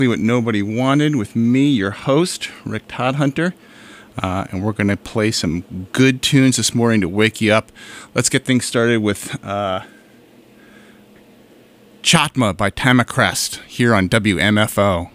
What Nobody Wanted with me, your host, Rick Todhunter. And we're going to play some good tunes this morning to wake you up. Let's get things started with Chatma by Tama Crest here on WMFO.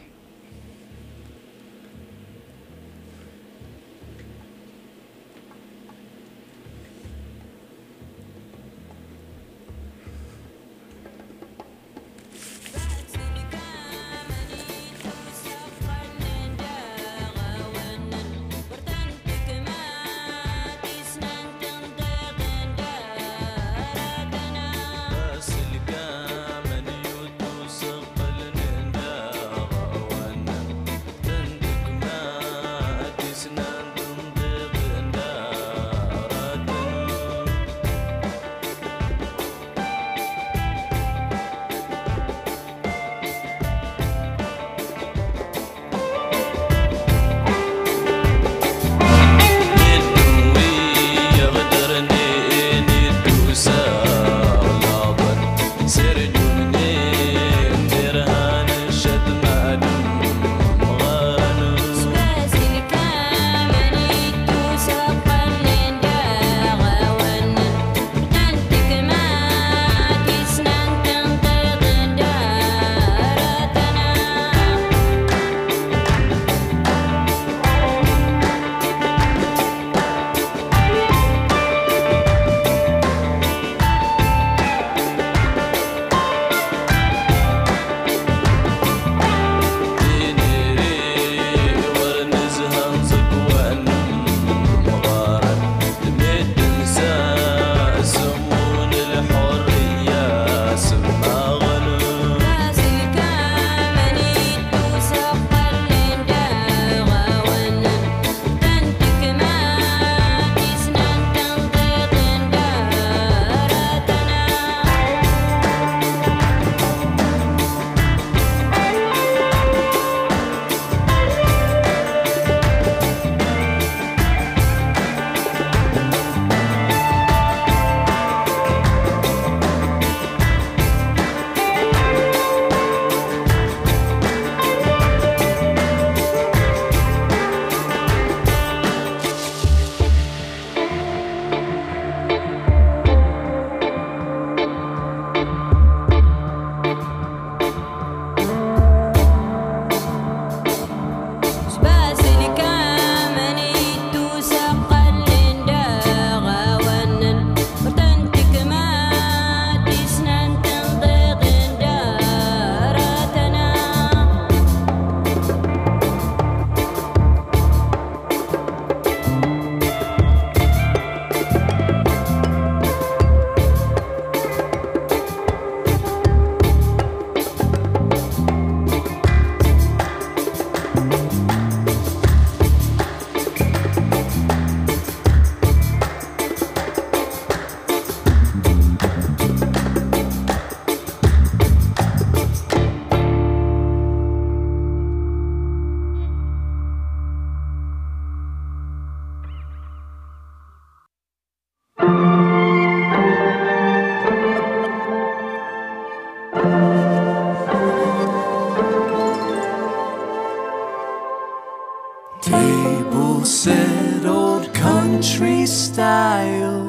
Table set, old country style.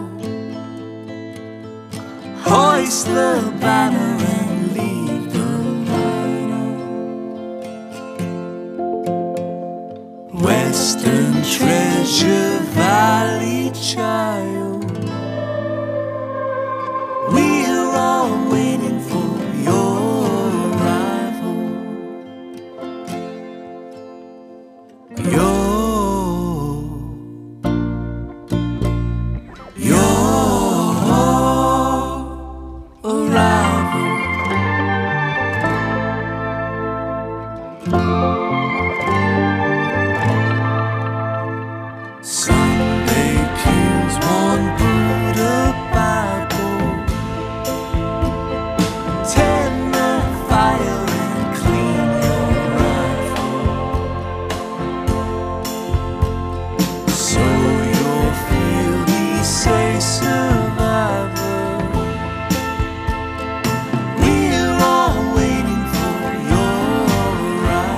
Hoist the banner and leave the line. Western Treasure Valley child, we're all waiting for your arrival. Your arrival. Sunday pews, one Buddha Bible, tend the fire and clean your rifle, so you'll feel the say survivor. We're all waiting for your arrival.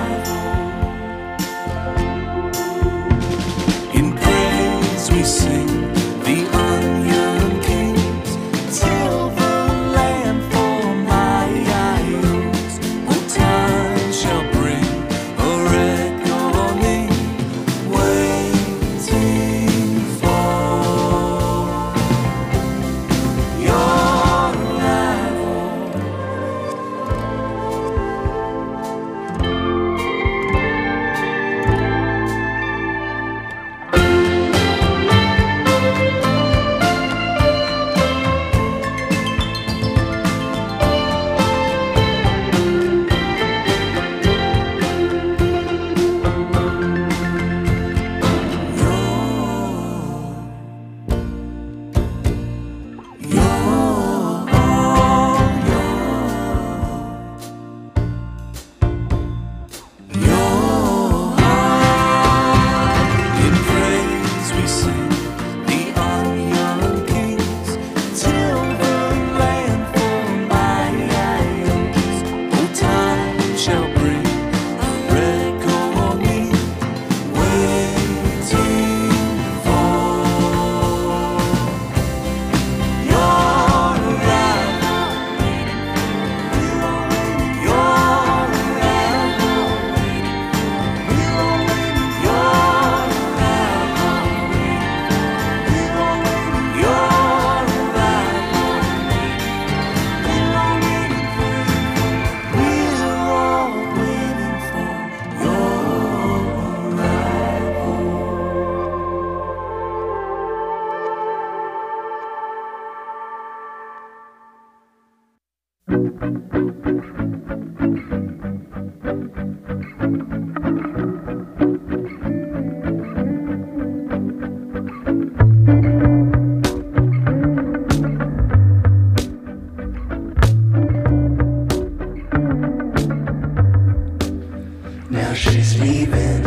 Now she's leaving.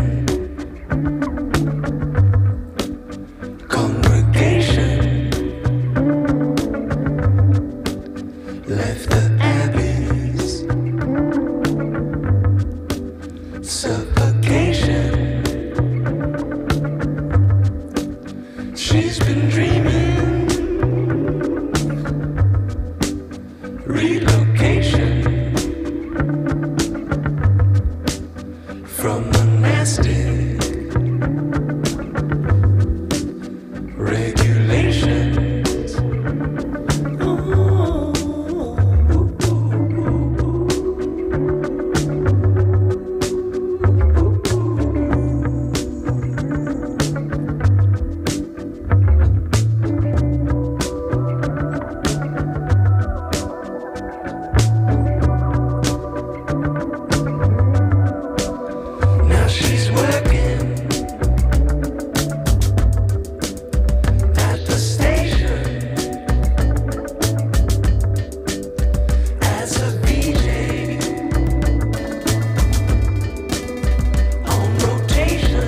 Congregation left the abbeys. Suffocation. She's been dreaming. Relocation from monastic regulations. Now she's working at the station as a VJ on rotation.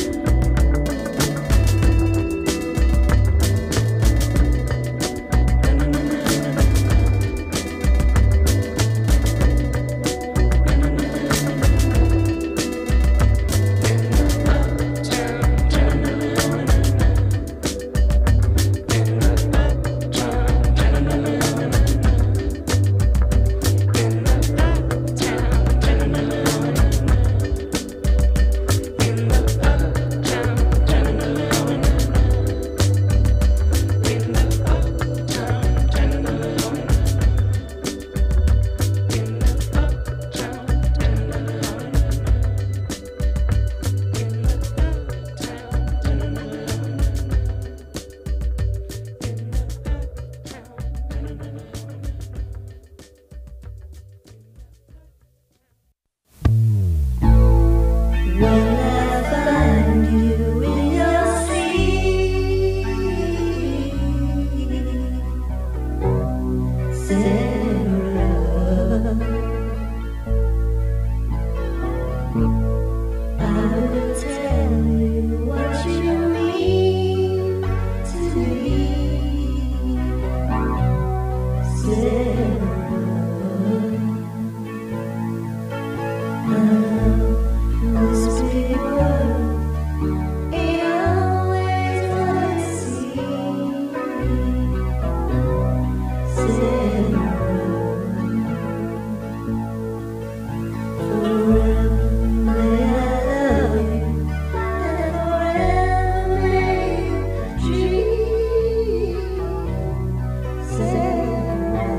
When I find you in your sleep, Sarah, I will tell you what you mean to me, Sarah. This big world ain't always what it seems. Sarah, forever may I love you, and forever may you dream. Sarah.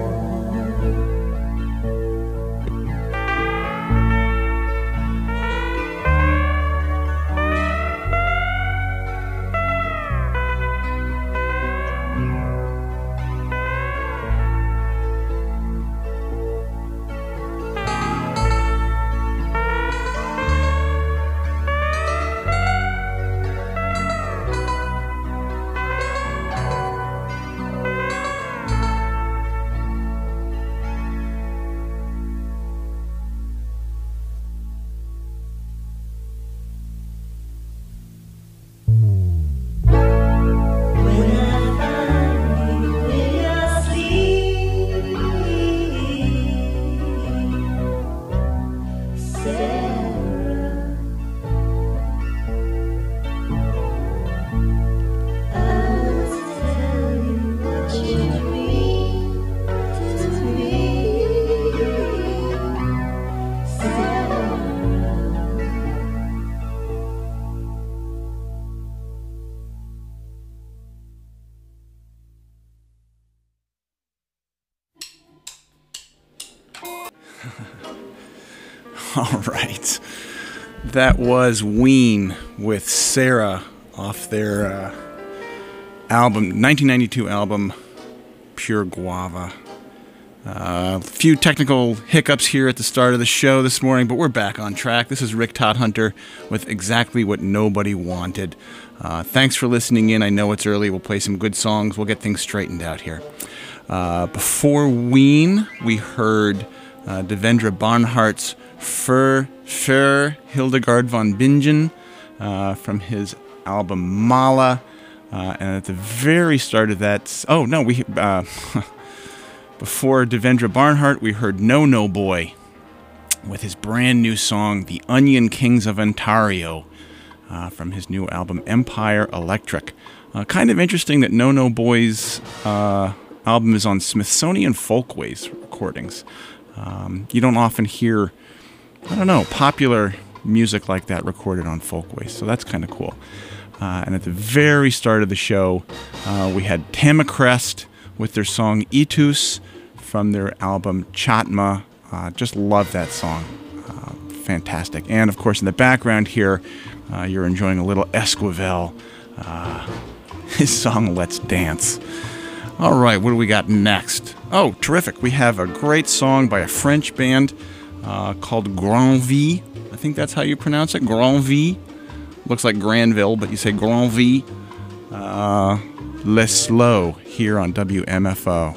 All right. That was Ween with Sarah off their album, 1992 album, Pure Guava. A few technical hiccups here at the start of the show this morning, but we're back on track. This is Rick Todhunter with Exactly What Nobody Wanted. Thanks for listening in. I know it's early. We'll play some good songs. We'll get things straightened out here. Before Ween, we heard Devendra Banhart's Fur Für Hildegard von Bingen from his album Mala. And at the very start of that, before Devendra Banhart, we heard No No Boy with his brand new song, The Onion Kings of Ontario, from his new album Empire Electric. Kind of interesting that No No Boy's album is on Smithsonian Folkways recordings. You don't often hear, popular music like that recorded on Folkways, so that's kind of cool. And at the very start of the show, we had Tamacrest with their song Itus from their album Chatma. Just love that song. Fantastic. And of course, in the background here, you're enjoying a little Esquivel, his song Let's Dance. All right, what do we got next? Oh, terrific. We have a great song by a French band called Grand V. I think that's how you pronounce it, Grand V. Looks like Granville, but you say Grand V. Les Slow here on WMFO.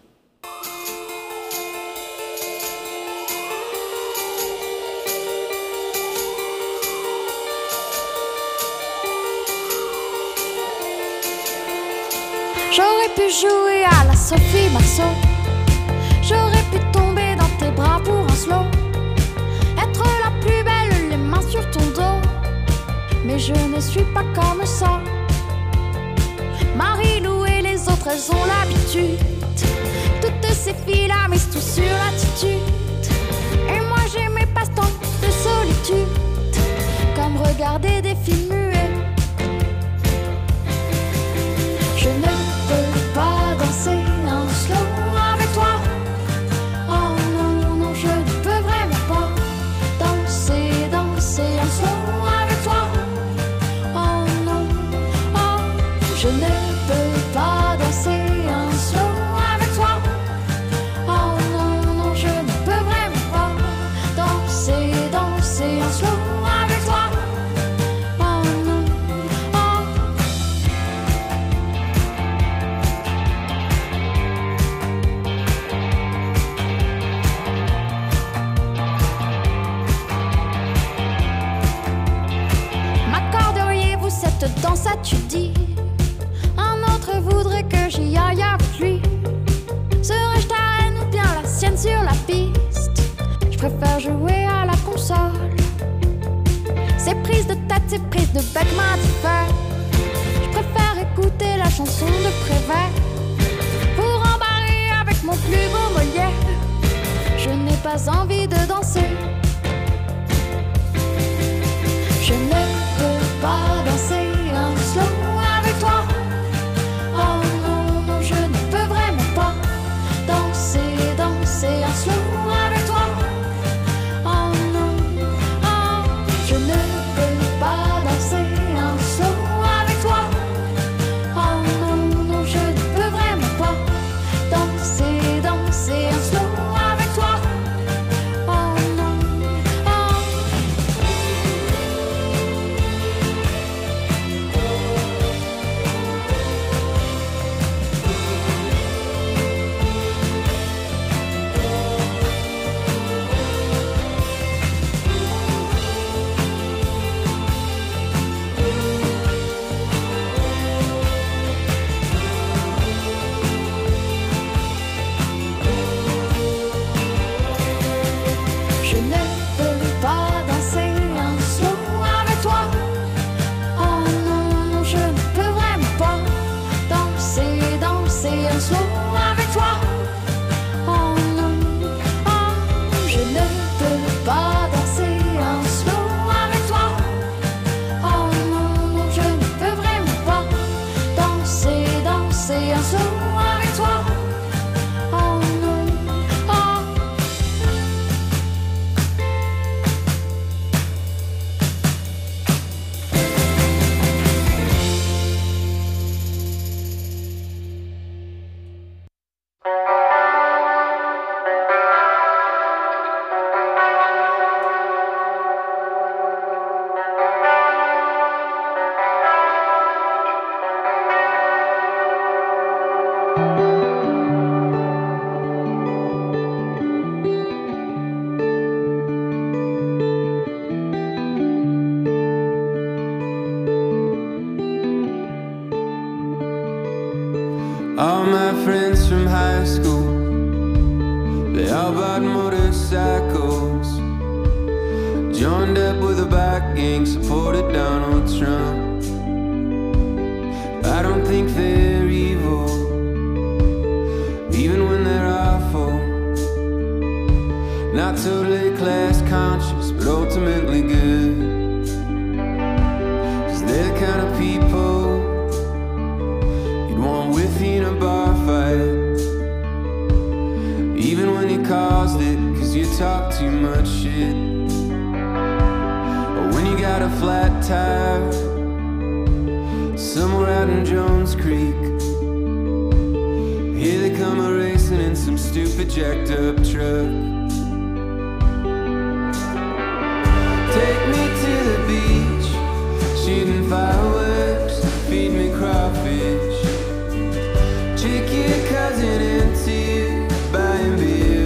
J'aurais pu jouer à la Sophie Marceau. J'aurais pu tomber dans tes bras pour un slow. Être la plus belle, les mains sur ton dos. Mais je ne suis pas comme ça. Marie-Lou et les autres, elles ont l'habitude. Toutes ces filles-là misent tout sur l'attitude. Et moi j'ai mes passe-temps de solitude, comme regarder des films muets. Je ne peux pas danser un slow avec toi. Oh non, non, je ne peux vraiment pas danser un slow avec toi. Oh non, oh, je ne peux pas danser un slow avec toi. Oh non, non, je ne peux vraiment pas danser un slow avec toi. Oh non, oh. M'accorderiez-vous cette danse, as-tu dit? Un autre voudrait que j'y aille avec lui. Serais-je ta reine ou bien la sienne sur la piste? Je préfère jouer à la console. Ces prises de tête, ces prises de bec m'indiffèrent. Je préfère écouter la chanson de Prévert pour embarrer avec mon plus beau Molière. Je n'ai pas envie de danser. Je ne peux pas danser un slow avec toi. Oh non, non, je ne peux vraiment pas danser un slow avec toi. Oh non, oh, je ne peux pas danser un slow avec toi. Oh non, non, je ne peux vraiment pas danser un slow avec toi. Oh non. How about motorcycles? John Depp with a back gang supported Donald Trump. I don't think they're evil, even when they're awful. Not totally class conscious, but ultimately good. 'Cause they're the kind of people you'd want with you in a bar fight, even when you caused it, 'cause you talk too much shit. Or when you got a flat tire somewhere out in Jones Creek, here they come a-racing in some stupid jacked up truck. Take me to the beach, shooting fireworks, feed me crawfish. Trick your cousin into buying beer.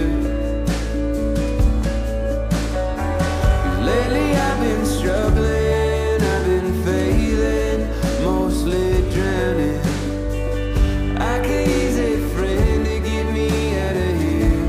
Lately I've been struggling, I've been failing, mostly drowning. I could use a friend to get me out of here.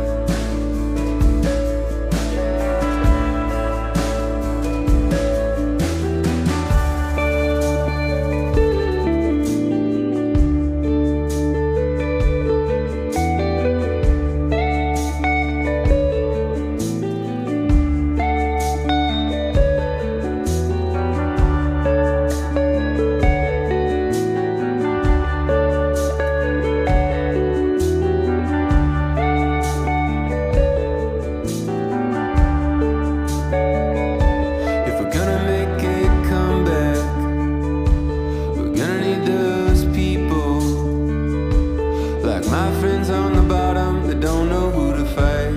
If we're gonna make a comeback, we're gonna need those people, like my friends on the bottom that don't know who to fight.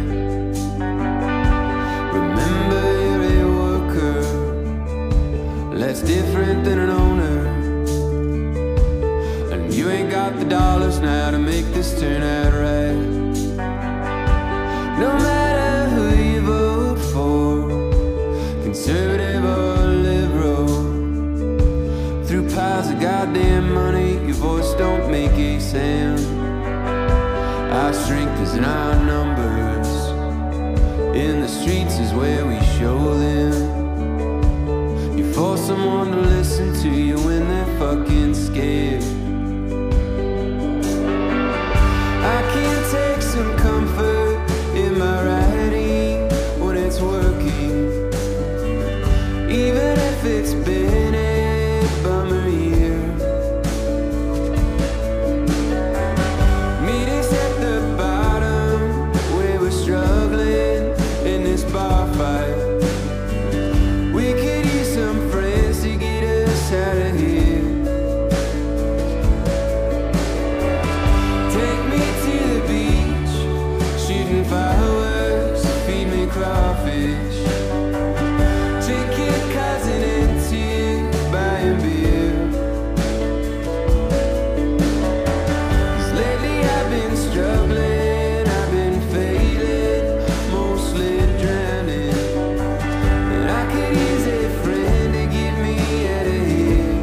Remember, you're a worker, less different than an owner, and you ain't got the dollars now to make this turn out right. No matter who you vote for, conservative or liberal, through piles of goddamn money, your voice don't make a sound. Our strength is in our numbers, in the streets is where we show them. You force someone to listen to you when they're fucking scared. I can't take some comfort in my writing when it's working, even if it's been a bummer year. Meet us at the bottom where we're struggling in this bar fight. We could use some friends to get us out of here. Take me to the beach, shooting fireworks, feed me crawfish. Take your cousin into buying beer. 'Cause lately I've been struggling, I've been failing, mostly drowning. And I could use a friend to get me out of here.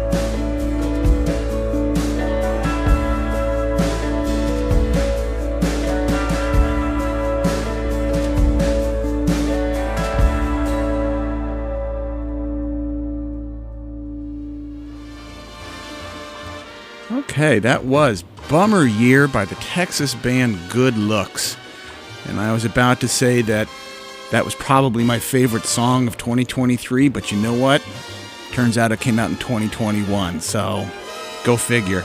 Okay, that was Bummer Year by the Texas band Good Looks. And I was about to say that that was probably my favorite song of 2023, but you know what? Turns out it came out in 2021, so go figure.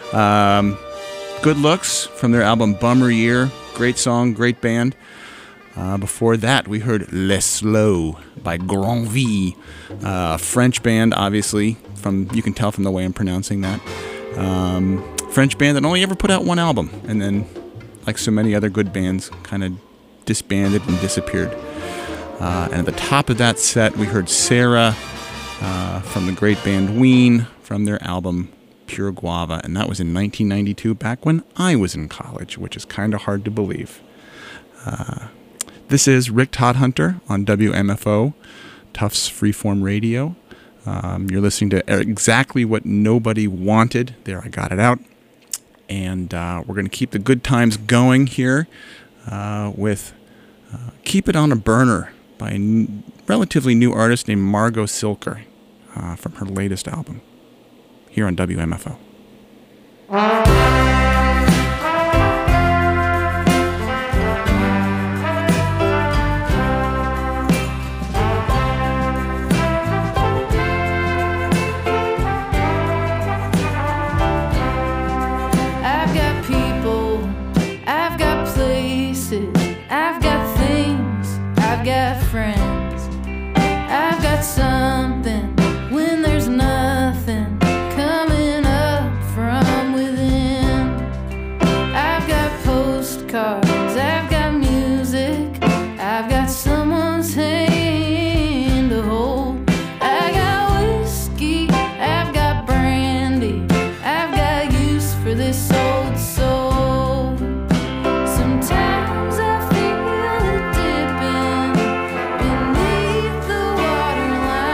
Good Looks from their album Bummer Year. Great song, great band. Before that, we heard Les Slow by Grand V, French band, obviously. You can tell from the way I'm pronouncing that. French band that only ever put out one album, and then, like so many other good bands, kind of disbanded and disappeared. And at the top of that set, we heard Sarah from the great band Ween from their album Pure Guava, and that was in 1992, back when I was in college, which is kind of hard to believe. This is Rick Todhunter on WMFO, Tufts Freeform Radio. You're listening to Exactly What Nobody Wanted. There, I got it out. And we're going to keep the good times going here. with Keep It On a Burner by a relatively new artist named Margot Silker from her latest album here on WMFO. I've got people, I've got places, I've got things, I've got friends, I've got something when there's nothing coming up from within. I've got postcards, I've got music, I've got someone's hand to hold. I got whiskey, I've got brandy, I've got use for this old soul. Sometimes I feel it dipping beneath the waterline.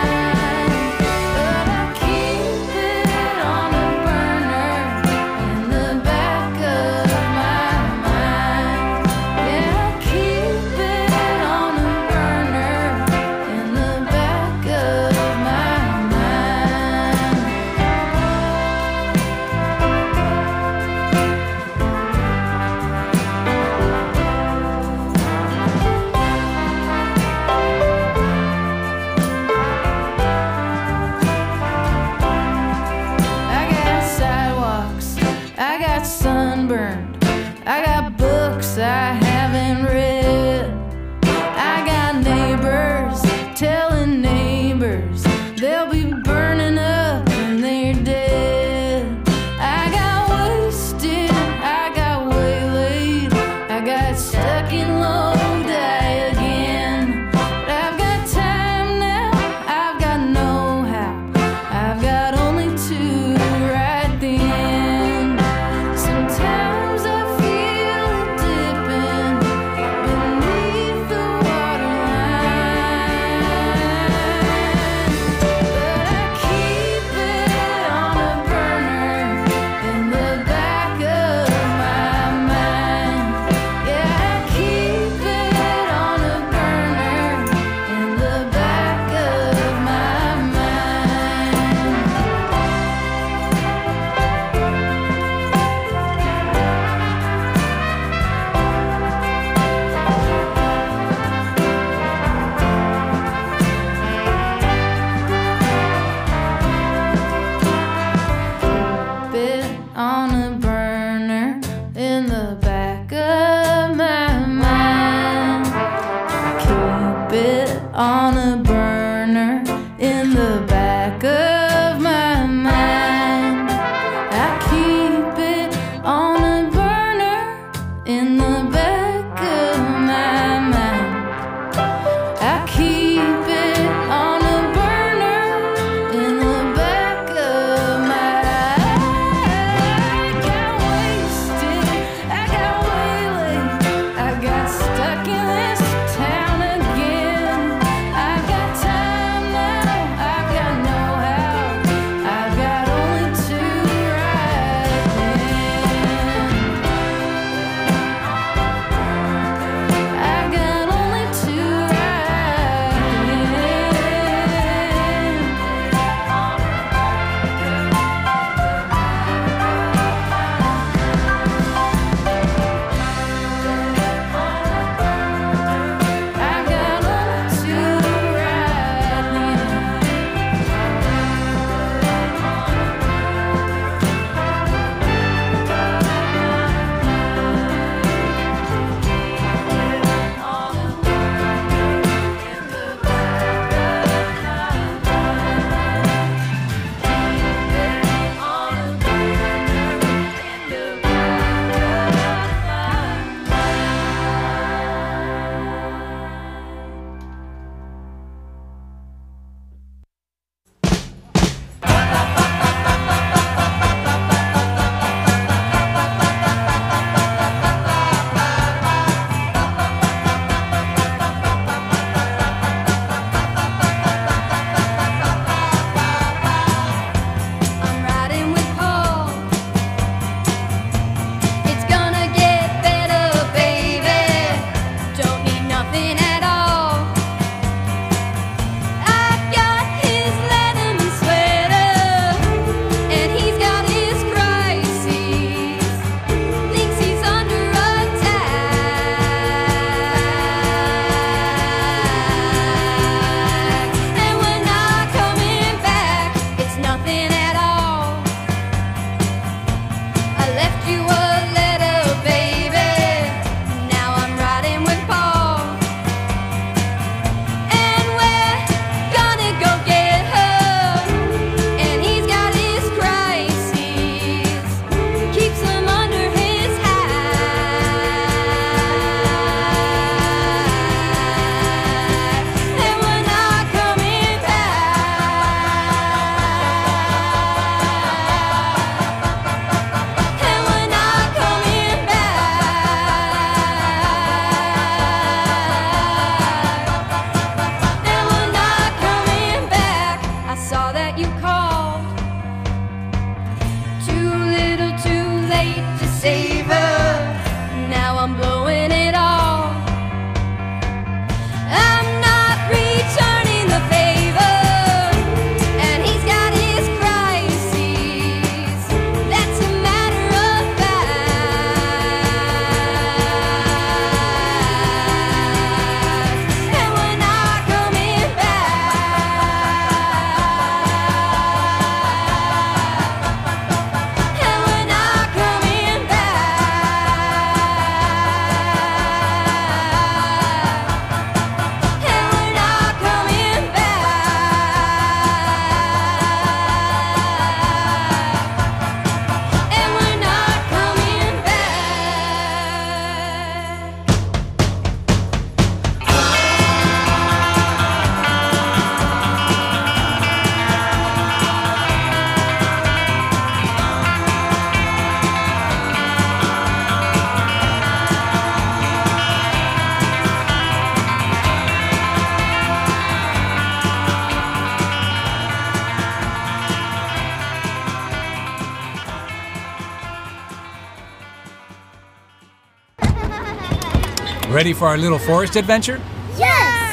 Ready for our little forest adventure? Yes!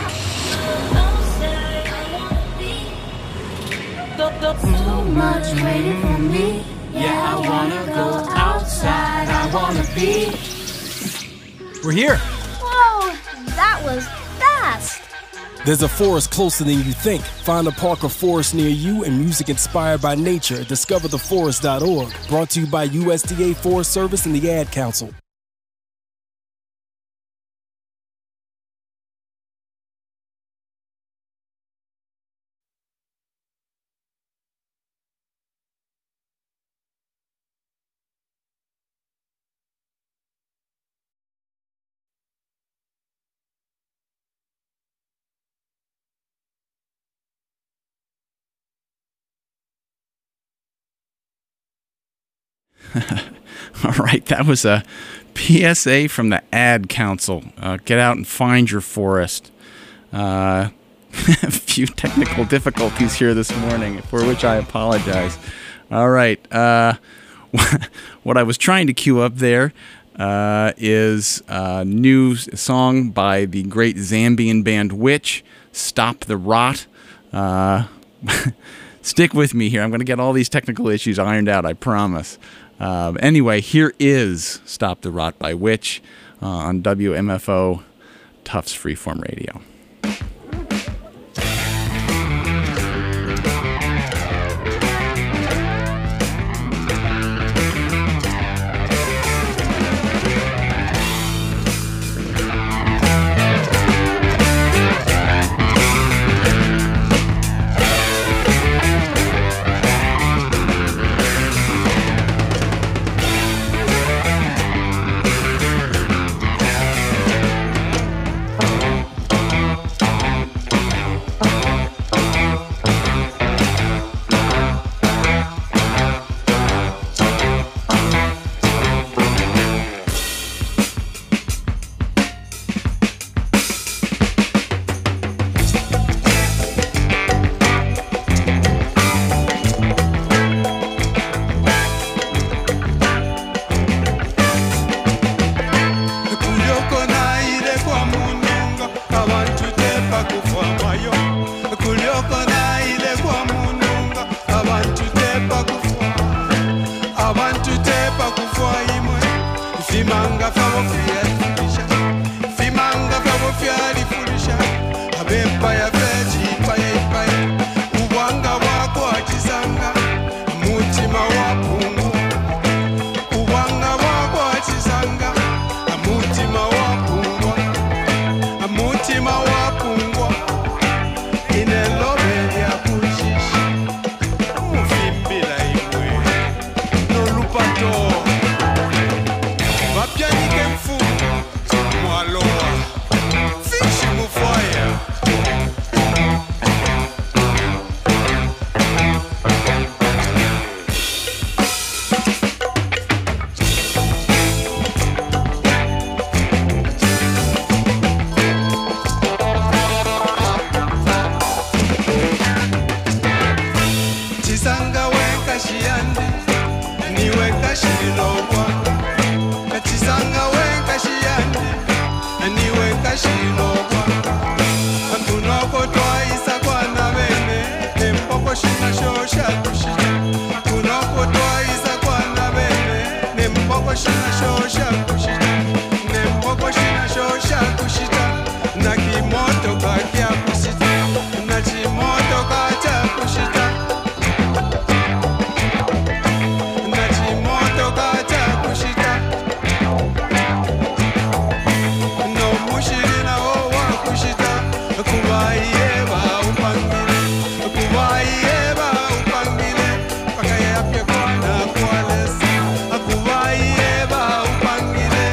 Too much waiting for me. Yeah, I wanna go outside, I wanna be. We're here. Whoa, that was fast. There's a forest closer than you think. Find a park or forest near you and music inspired by nature at discovertheforest.org. Brought to you by USDA Forest Service and the Ad Council. All right, that was a PSA from the Ad Council. Get out and find your forest. A few technical difficulties here this morning, for which I apologize. All right, what I was trying to cue up there is a new song by the great Zambian band Witch, Stop the Rot. Stick with me here. I'm going to get all these technical issues ironed out, I promise. Anyway, here is Stop the Rot by Witch on WMFO Tufts Freeform Radio. Upangile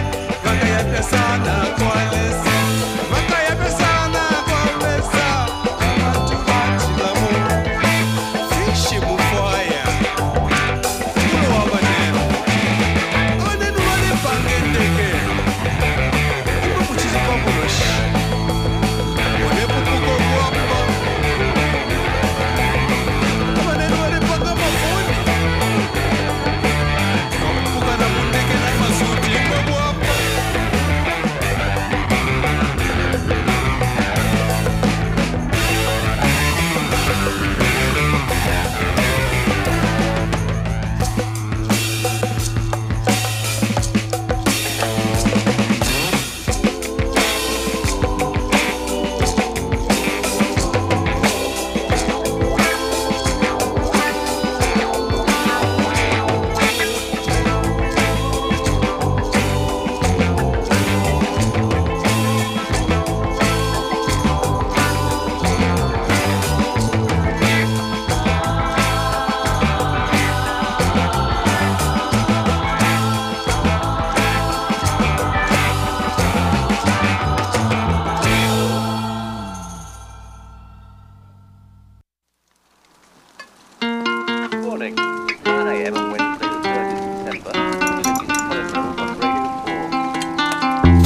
morning, 9 a.m. on Wednesday, the 3rd of December. This is Colin Mills on Radio 4.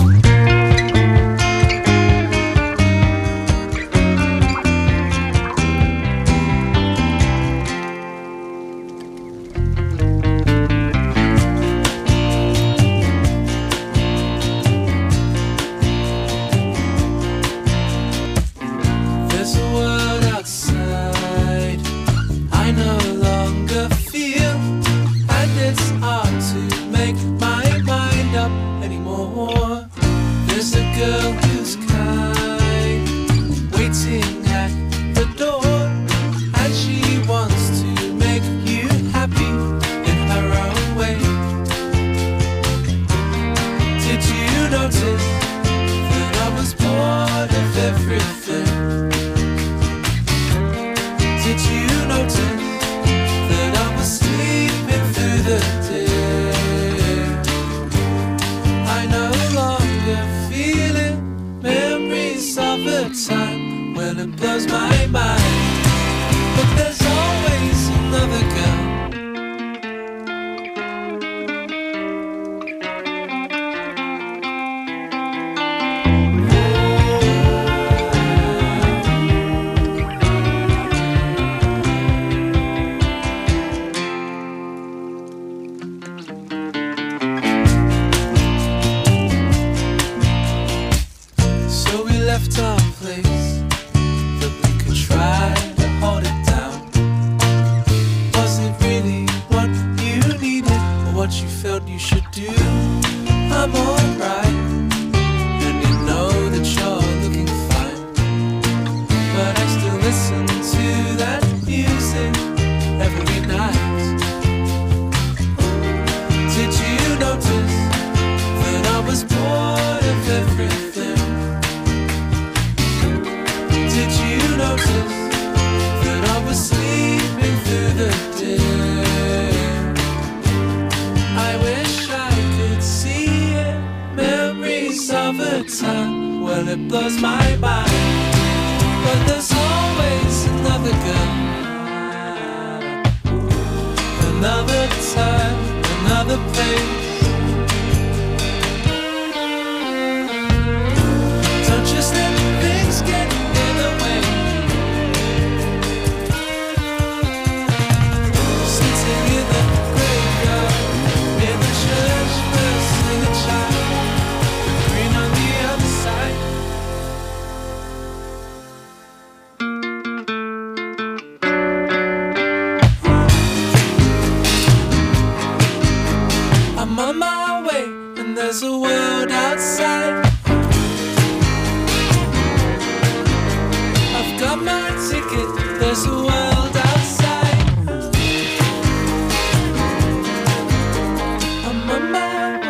There's a world outside I no longer feel, and it's hard to make my mind up anymore. There's a girl who's kind, waiting at the door, and she wants to make you happy in her own way. Did you notice that I was bored of everything? Did you notice that I was sleeping through the day? I no longer feel it. Memories of a time when it blows my mind. But there's always another girl. So we left our place, that we could try to hold it down. Was it really what you needed, or what you felt you should do? I'm alright, and you know that you're looking fine, but I still listen to that music every night. Did you notice that I was bored of everything? Did you notice that I was sleeping through the day? I wish I could see it. Memories of a time, well, it blows my mind. But there's always another girl. Another time, another place. Don't just let things get in the way. Sitting in the graveyard, in the church, nursing a child, the green on the other side. I'm on my way, and there's a world outside. I've got my ticket, there's a world outside. I'm on my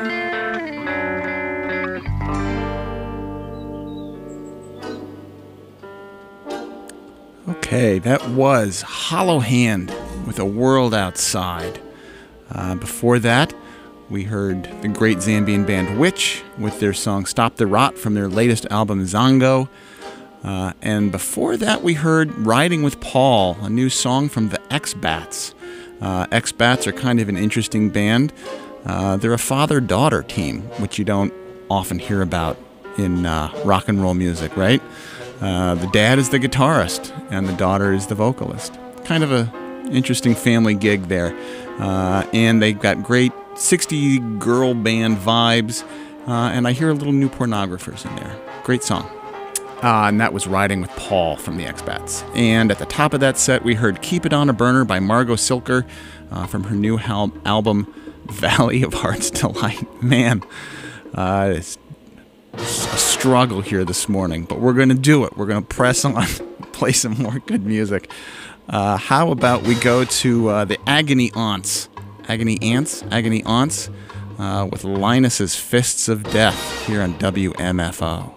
way. Okay, that was Hollow Hand with A World Outside. Before that, we heard the great Zambian band Witch with their song Stop the Rot from their latest album Zango. And before that, we heard Riding with Paul, a new song from the X-Bats. X-Bats are kind of an interesting band. They're a father-daughter team, which you don't often hear about in rock and roll music, right? The dad is the guitarist, and the daughter is the vocalist. Kind of a interesting family gig there. And they've got great 60 girl band vibes, and I hear a little New Pornographers in there. Great song. And that was Riding with Paul from the X-Bats. And at the top of that set, we heard Keep It On a Burner by Margot Silker from her new album, Valley of Heart's Delight. Man, it's a struggle here this morning, but we're going to do it. We're going to press on, play some more good music. How about we go to the Agony Aunts? Agony Aunts with Linus's Fists of Death here on WMFO.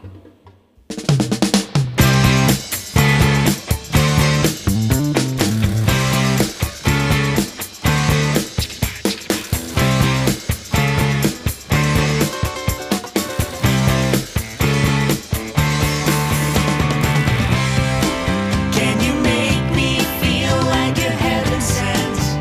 Can you make me feel like you're heaven sent?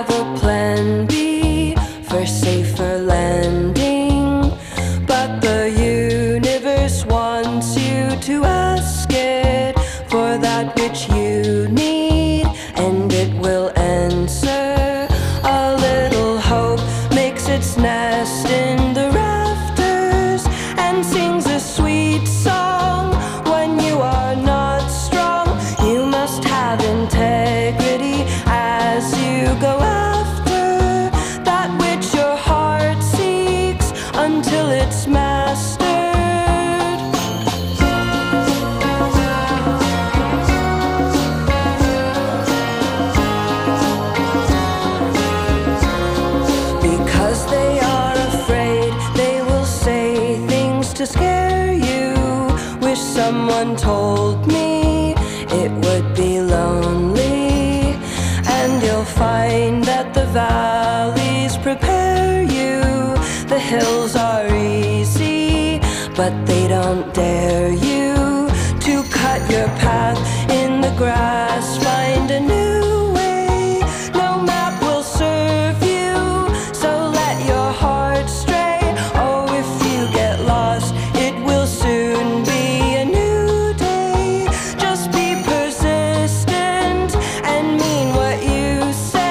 have a plan B for safer landing, but the universe wants you to ask it for that which you need, and it will answer. A little hope makes its nest in the rafters and sings a sweet song. When you are not strong, you must have integrity as you go after that which your heart seeks until it's mastered. Because they are afraid, they will say things to scare you. Wish someone told me it would be lonely, and you'll find that the valleys prepare you. The hills are easy, but they don't dare you to cut your path in the grass. Find a new way, no map will serve you, so let your heart stray. Oh, if you get lost, it will soon be a new day. Just be persistent and mean what you say.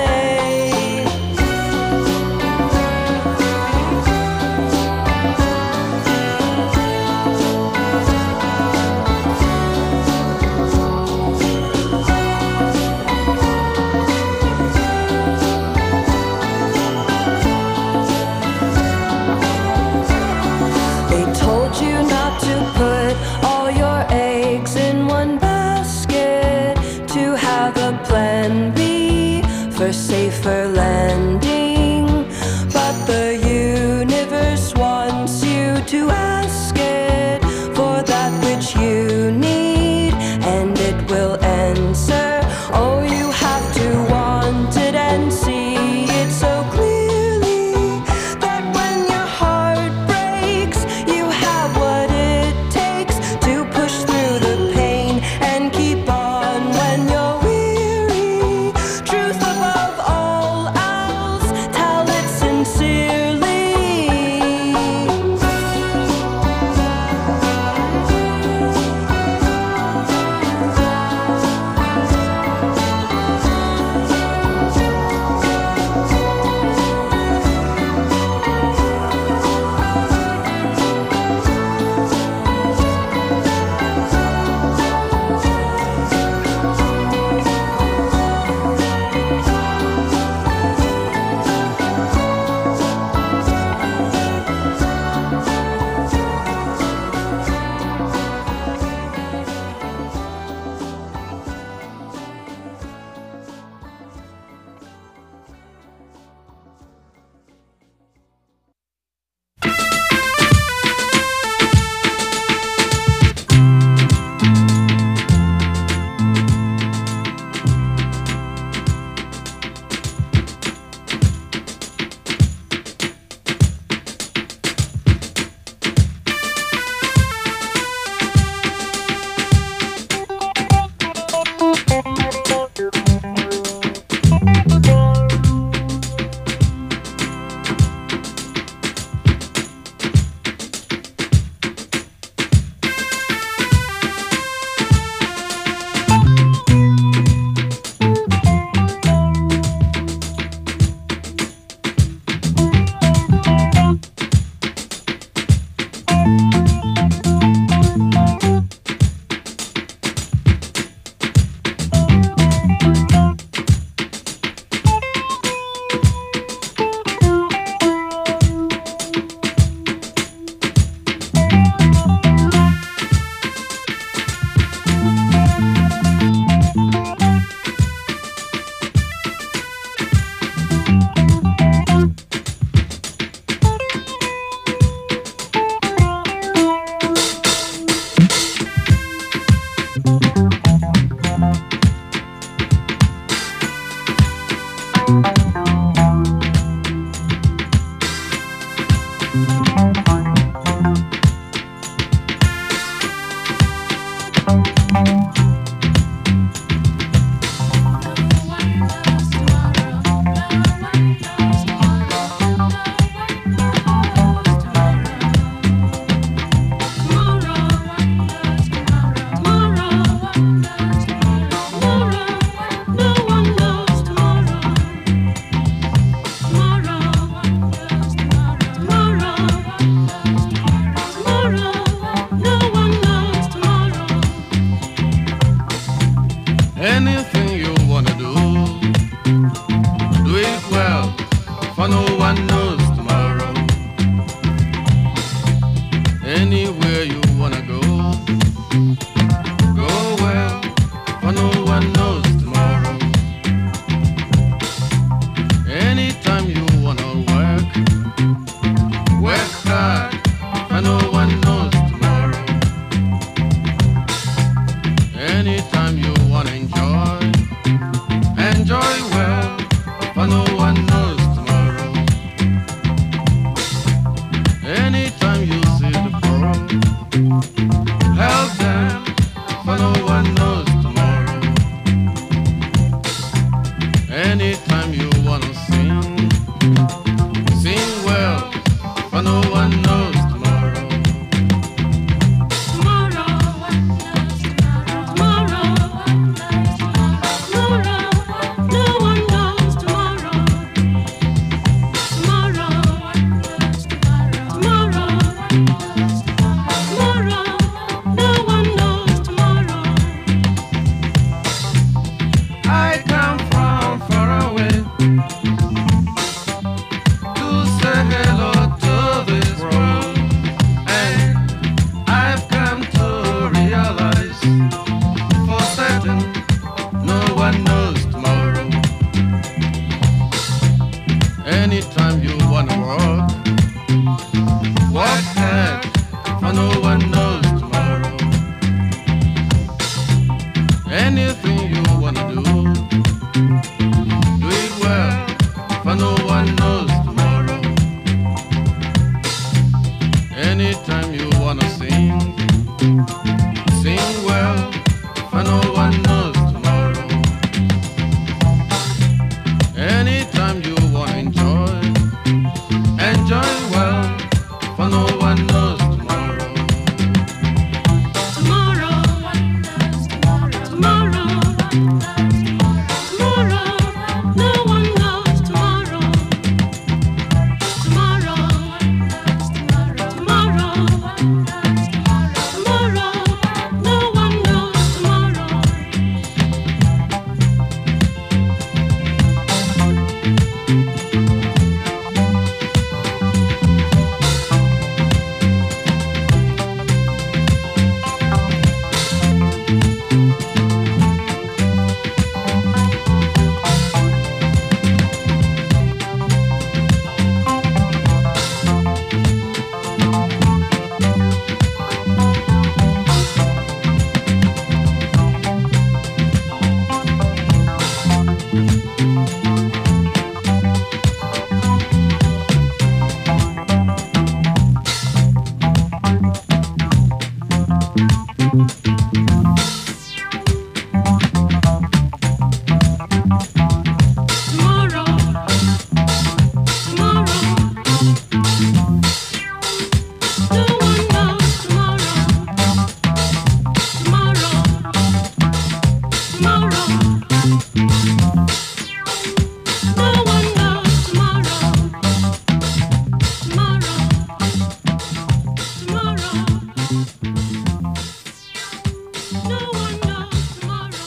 They told you not to put all your eggs in one basket, to have a plan B for safer landing, but the universe wants you to ask it for that which you need, and it will answer. Oh, you have to want it and see it so clearly that when your heart breaks, you have what it takes to push through the pain and keep on when you're weary. Truth above all else, tell it sincerely. for no one knows tomorrow. Anywhere you wanna go, go well, for no one knows tomorrow. Anytime you wanna work, work hard, for no one knows tomorrow. Anytime you wanna enjoy, enjoy well, for no one knows tomorrow. Anytime you see the poor, help them, for no one knows tomorrow. Anytime you wanna sing, sing well, for no one knows tomorrow. Tomorrow, tomorrow, tomorrow, no one knows tomorrow. Tomorrow, tomorrow, tomorrow, no one knows tomorrow. I come from far away to say hello to this world, and I've come to realize for certain no one knows tomorrow. Anytime you wanna work, work hard, for no one knows tomorrow. Anything you wanna do, do it well, for no one knows tomorrow. Anytime you wanna sing, sing well, for no one knows tomorrow. Anytime you wanna enjoy, enjoy well, for no one knows tomorrow. Tomorrow, tomorrow, tomorrow, no one knows tomorrow. Tomorrow, tomorrow, tomorrow, no one knows tomorrow. Tomorrow, tomorrow, no one knows tomorrow. Tomorrow, tomorrow, no one knows tomorrow. Tomorrow, tomorrow, no one knows tomorrow.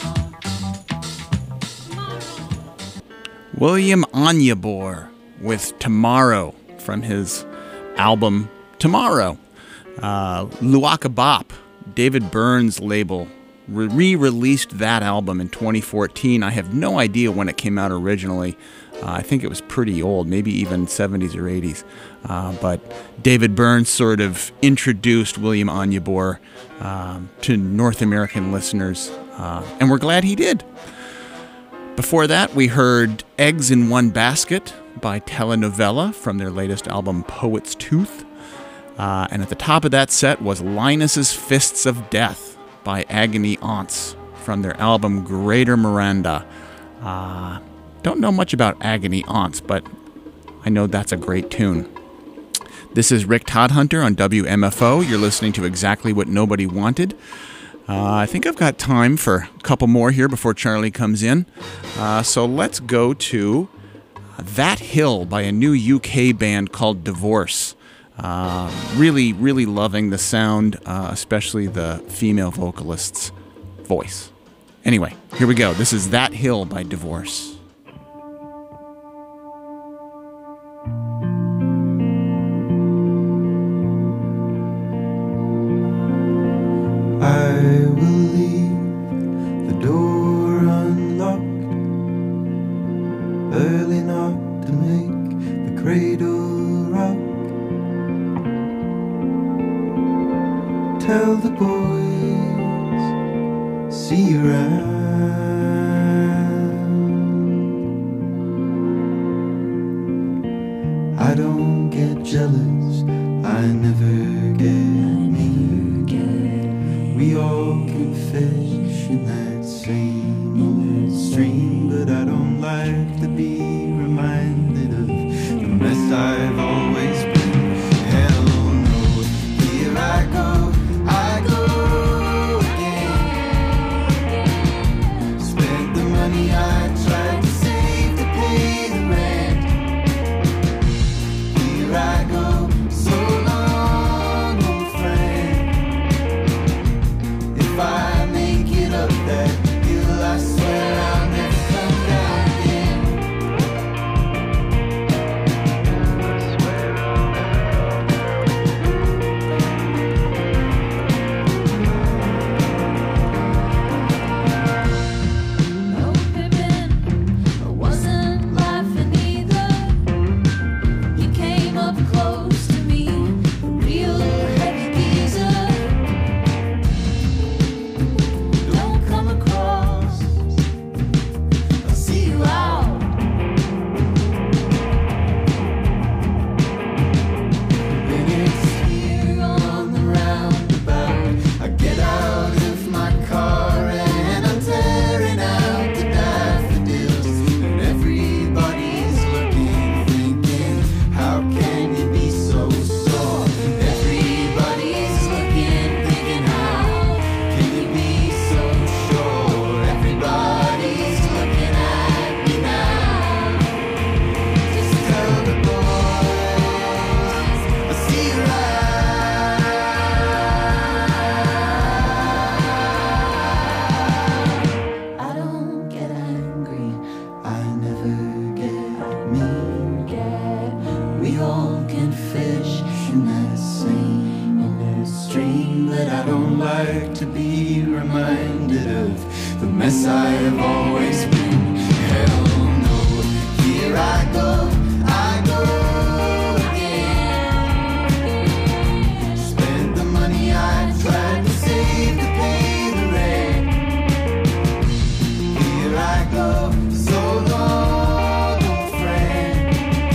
William Onyeabor with Tomorrow from his album Tomorrow. Luaka Bop, David Byrne's label, re-released that album in 2014. I have no idea when it came out originally. I think it was pretty old, maybe even 70s or 80s. But David Byrne sort of introduced William Onyeabor to North American listeners, and we're glad he did. Before that, we heard Eggs in One Basket by Telenovela from their latest album, Poet's Tooth. And at the top of that set was Linus's Fists of Death by Agony Aunts from their album Greater Miranda. Don't know much about Agony Aunts, but I know that's a great tune. This is Rick Todhunter on WMFO. You're listening to Exactly What Nobody Wanted. I think I've got time for a couple more here before Charlie comes in. So let's go to That Hill by a new UK band called Divorce. Really, really loving the sound, especially the female vocalist's voice. Anyway, here we go. This is That Hill by Divorce. working hard to make the cradle rock. Tell the boys, see you around. I don't get jealous, I never get mean. We all can fish in that same old stream, but I don't like to be reminded of the mess I've always been. Hell no, here I go again. Spent the money I tried to save to pay the rent. Here I go, so long, old friend. If I make it up that hill, I swear I'll never come down again. I swear I'll No, Pippin, I wasn't laughing either. You came up close to me, real heavy geezer. Don't come across, I'll see you out. When it's here on the roundabout, I get out of my car and I'm tearing out the daffodils. And everybody's looking, thinking, how can you be so sore? Everybody's looking, thinking, how can you be so sure? Everybody's looking at me now. Just tell the boys, I see you around. I don't get angry, I never get mean. We all can fish in that same old stream, but I don't like to be reminded of the mess I have always been. Hell no, here I go again. Spent the money I tried to save to pay the rent. Here I go, so long, old friend.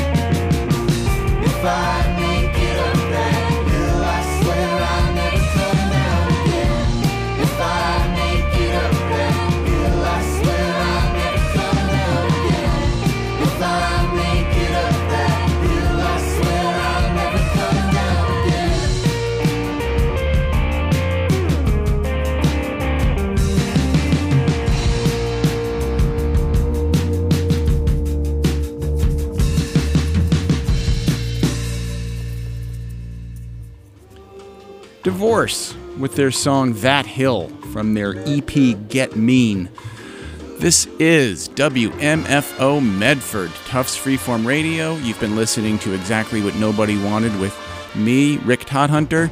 If I make it up that hill, I swear I'll never come down again. If I make it up that hill, I swear I'll never come down again. If I make it up that hill, I swear I'll never come down again. Divorce with their song That Hill from their EP Get Mean. This is WMFO Medford, Tufts Freeform Radio. You've been listening to Exactly What Nobody Wanted with me, Rick Todhunter.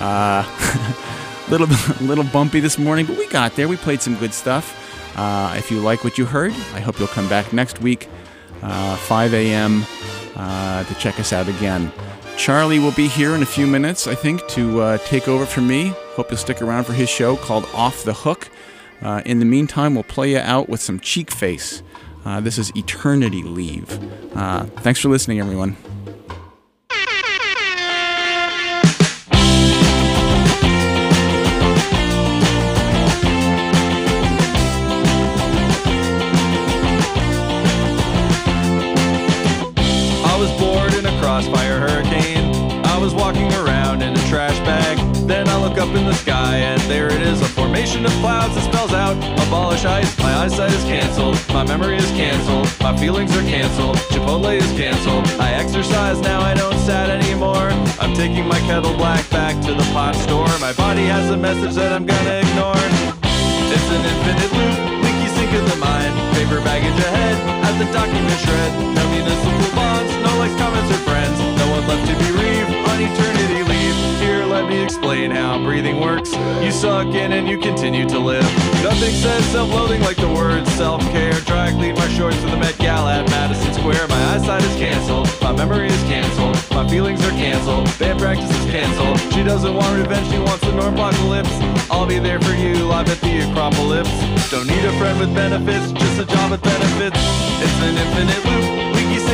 Little bumpy this morning, but we got there. We played some good stuff. If you like what you heard, I hope you'll come back next week, 5 a.m., to check us out again. Charlie will be here in a few minutes, I think, to take over for me. Hope you'll stick around for his show called Off the Hook. In the meantime, we'll play you out with some Cheek Face. This is Eternity Leave. Thanks for listening, everyone. I was bored in a crossfire hurricane. I was walking around in a trash bag. Then I look up in the sky and there it is, a formation of clouds that spells out abolish ice. My eyesight is cancelled, my memory is cancelled, my feelings are cancelled, Chipotle is cancelled. I exercise now, I don't sad anymore. I'm taking my kettle black back to the pot store. My body has a message that I'm gonna ignore. It's an infinite loop, leaky sink in the mind. Paper baggage ahead, at the document shred. No municipal bonds, no likes, comments, or friends. No one left to bereave on eternity leave. Here, let me explain how breathing works. You suck in and you continue to live. Nothing says self-loathing like the word self-care. Dry clean my shorts for the Met Gala at Madison Square. My eyesight is canceled, my memory is canceled, my feelings are canceled, band practice is canceled. She doesn't want revenge, she wants the Normopocalypse. I'll be there for you live at the Acropolis. Don't need a friend with benefits, just a job with benefits. It's an infinite loop.